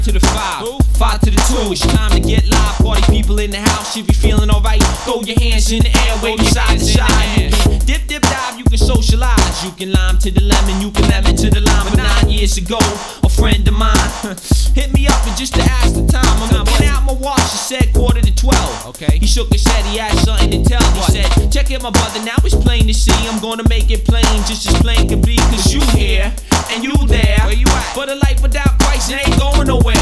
to the 5, 5 to the 2. It's time to get live. Party people in the house. If you feeling alright, throw your hands in the air, wave them side to side. You can dip, dip, dive. You can socialize. You can lime to the lemon. You can lemon to the lime. But 9 years ago, a friend of mine hit me up and just to ask the time. I'm looking out my watch. He said 11:45. Okay. He shook his head. He had something to tell. He said, check it, my brother. Now it's plain to see. I'm gonna make it plain, just as plain can be. 'Cause you here and you there. Where you at? But a life without Christ ain't going nowhere.